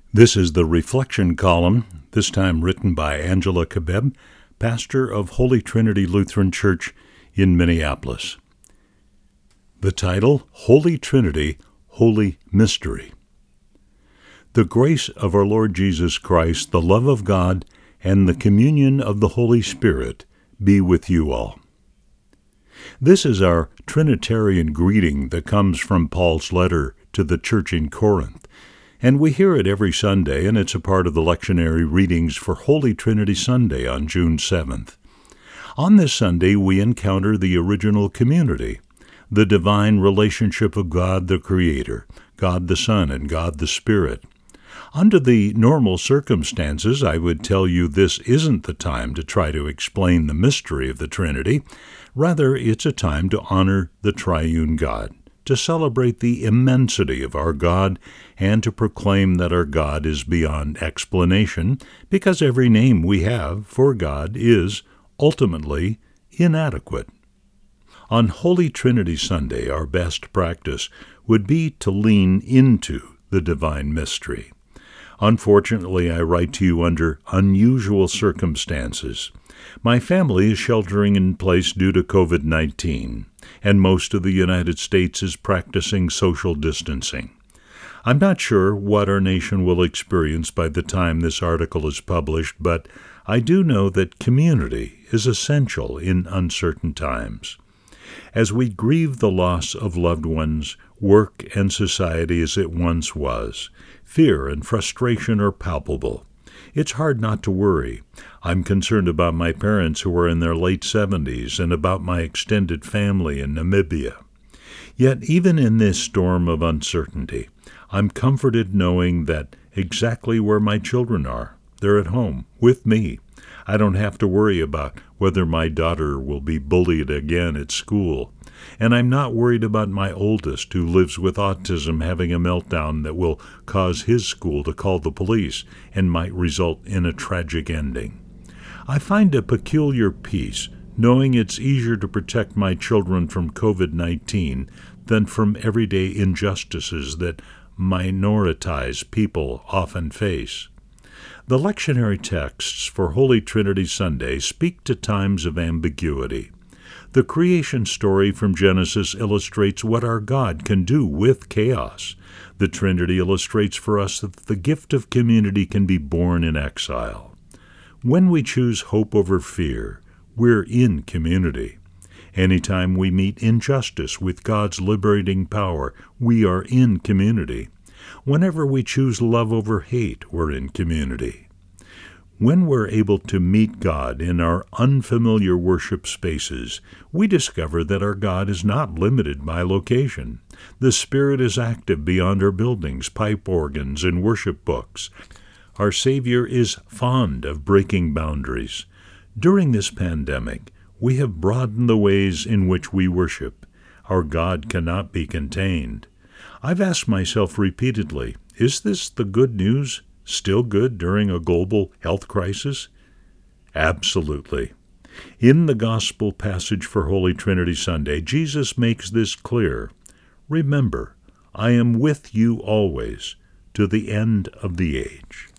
This is the Reflection Column, this time written by Angela Kabeb, pastor of Holy Trinity Lutheran Church in Minneapolis. The title, Holy Trinity, Holy Mystery. The grace of our Lord Jesus Christ, the love of God, and the communion of the Holy Spirit be with you all. This is our Trinitarian greeting that comes from Paul's letter to the church in Corinth, and we hear it every Sunday, and it's a part of the lectionary readings for Holy Trinity Sunday on June 7th. On this Sunday, we encounter the original community, the divine relationship of God the Creator, God the Son, and God the Spirit. Under the normal circumstances, I would tell you this isn't the time to try to explain the mystery of the Trinity. Rather, it's a time to honor the triune God, to celebrate the immensity of our God, and to proclaim that our God is beyond explanation, because every name we have for God is, ultimately, inadequate. On Holy Trinity Sunday, our best practice would be to lean into the divine mystery. Unfortunately, I write to you under unusual circumstances. My family is sheltering in place due to COVID-19, and most of the United States is practicing social distancing. I'm not sure what our nation will experience by the time this article is published, but I do know that community is essential in uncertain times. As we grieve the loss of loved ones, work and society as it once was, fear and frustration are palpable. It's hard not to worry. I'm concerned about my parents who are in their late 70s and about my extended family in Namibia. Yet even in this storm of uncertainty, I'm comforted knowing that exactly where my children are, they're at home with me. I don't have to worry about whether my daughter will be bullied again at school. And I'm not worried about my oldest, who lives with autism, having a meltdown that will cause his school to call the police and might result in a tragic ending. I find a peculiar peace knowing it's easier to protect my children from COVID-19 than from everyday injustices that minoritized people often face. The lectionary texts for Holy Trinity Sunday speak to times of ambiguity. The creation story from Genesis illustrates what our God can do with chaos. The Trinity illustrates for us that the gift of community can be born in exile. When we choose hope over fear, we're in community. Anytime we meet injustice with God's liberating power, we are in community. Whenever we choose love over hate, we're in community. When we're able to meet God in our unfamiliar worship spaces, we discover that our God is not limited by location. The Spirit is active beyond our buildings, pipe organs, and worship books. Our Savior is fond of breaking boundaries. During this pandemic, we have broadened the ways in which we worship. Our God cannot be contained. I've asked myself repeatedly, is this the good news still good during a global health crisis? Absolutely. In the Gospel passage for Holy Trinity Sunday, Jesus makes this clear. Remember, I am with you always, to the end of the age.